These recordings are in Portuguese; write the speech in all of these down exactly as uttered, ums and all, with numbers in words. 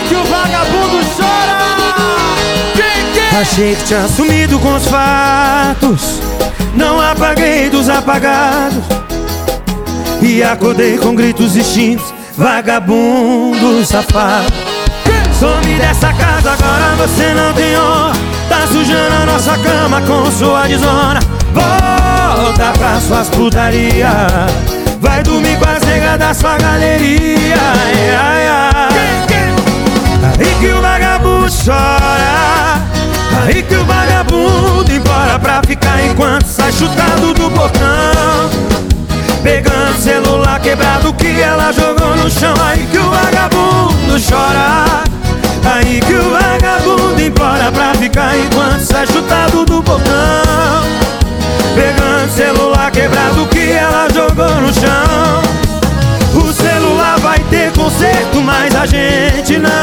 que o vagabundo chora. Quem, quem? Achei que tinha sumido com os fatos, não apaguei dos apagados, e acordei com gritos extintos, vagabundo safado. Some dessa casa, agora você não tem honra, tá sujando a nossa cama com sua desonra. Volta pra suas putaria, vai dormir com as negas da sua galeria. Ai, ai, ai. Aí que o vagabundo chora, aí que o vagabundo implora pra ficar enquanto sai chutado do portão, pegando celular quebrado que ela jogou no chão. Aí que o vagabundo chora, aí que o vagabundo implora pra ficar enquanto sai chutado do portão, pegando celular quebrado que ela jogou no chão. O celular vai ter conserto, mas a gente não.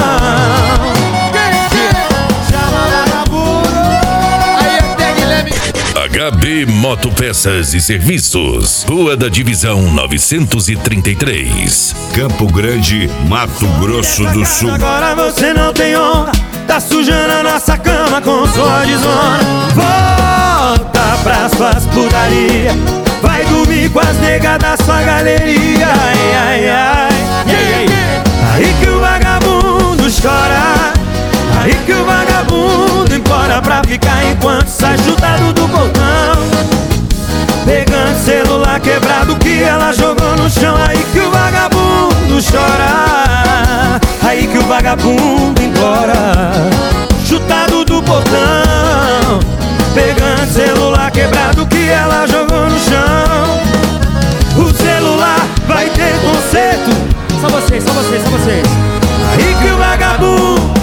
H B Motopeças e Serviços, Rua da Divisão novecentos e trinta e três, Campo Grande, Mato Grosso do Sul. Agora você não tem honra, tá sujando a nossa cama com sua desonra. Volta pra suas putaria, vai dormir com as negas da sua galeria. Ai, ai, ai. Aí que o vagabundo chora, aí que o vagabundo implora pra ficar enquanto sai chutado do portão, pegando celular quebrado que ela jogou no chão. Aí que o vagabundo chora, aí que o vagabundo implora, chutado do portão, pegando celular quebrado que ela jogou no chão. O celular vai ter conserto, Só vocês, só vocês, só vocês. aí que o vagabundo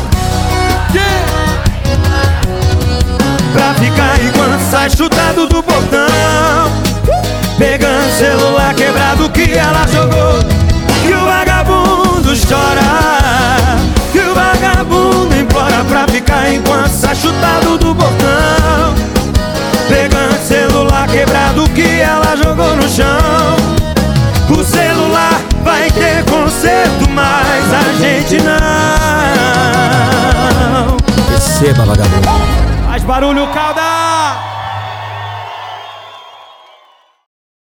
pra ficar enquanto sai chutado do portão, pegando celular quebrado que ela jogou. Que o vagabundo chora, que o vagabundo implora pra ficar enquanto sai chutado do portão, pegando celular quebrado que ela jogou no chão. O celular vai ter conserto, mas a gente não. Receba, vagabundo. Faz barulho, Calda!